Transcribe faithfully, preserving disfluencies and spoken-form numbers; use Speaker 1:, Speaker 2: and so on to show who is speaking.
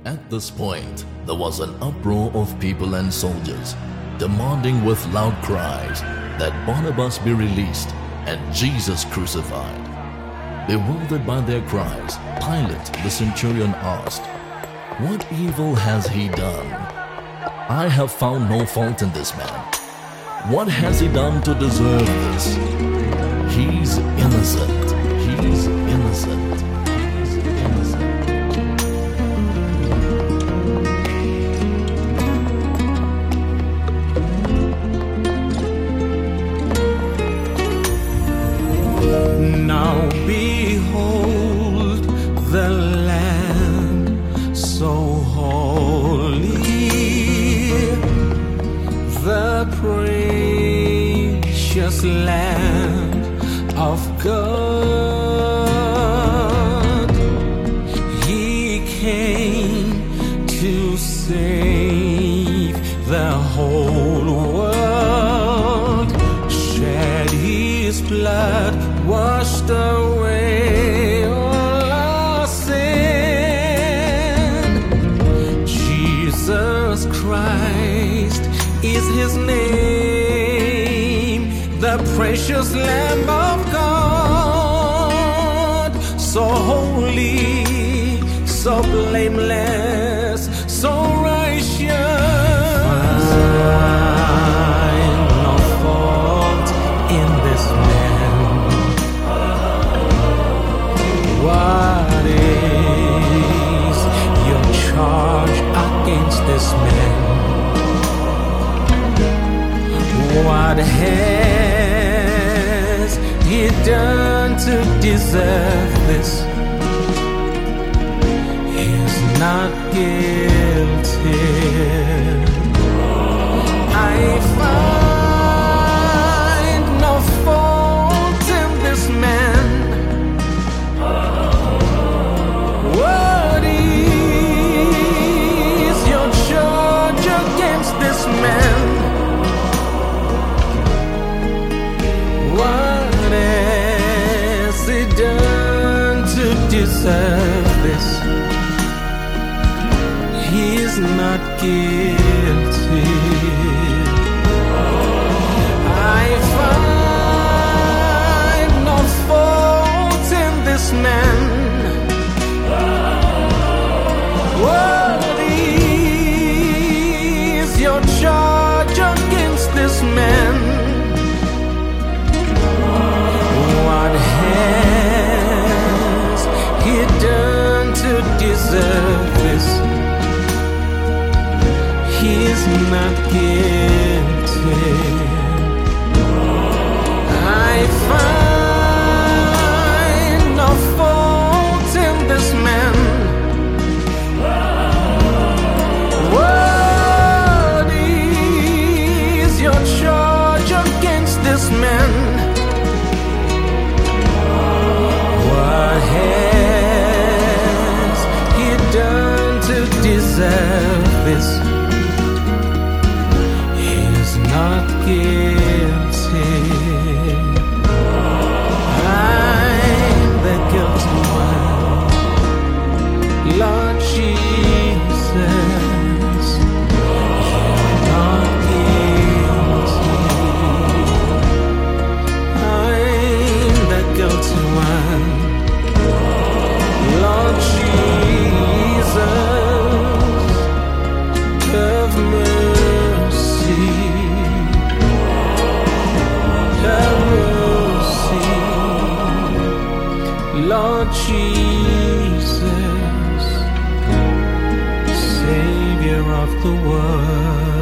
Speaker 1: At this point, there was an uproar of people and soldiers, demanding with loud cries that Barnabas be released and Jesus crucified. Bewildered by their cries, Pilate the centurion asked, "What evil has he done?" "I have found no fault in this man. What has he done to deserve this?" He's innocent. He's innocent. He's innocent.
Speaker 2: Now behold the Lamb so holy, the precious Lamb of God. He came to save the whole world, shed his blood, washed away all our sin. Jesus Christ is his name, the precious Lamb of God, so holy, so blameless, so righteous. Find no fault in this man. What is your charge against this man? What has he done to deserve this? He's not guilty. I find no fault in this man. What is your charge against this man? What has he done to deserve this? He's not guilty. I find no fault in this man. What is your charge against this man? What has he done to deserve this? He's not guilty. I find no fault in this man. What is your charge against this man? What has he done to deserve this? He's not guilty. I'm the guilty one, Lord Jesus. You're not guilty. I'm the guilty one, Lord Jesus. Have mercy. Have mercy, Lord Jesus, Savior of the world.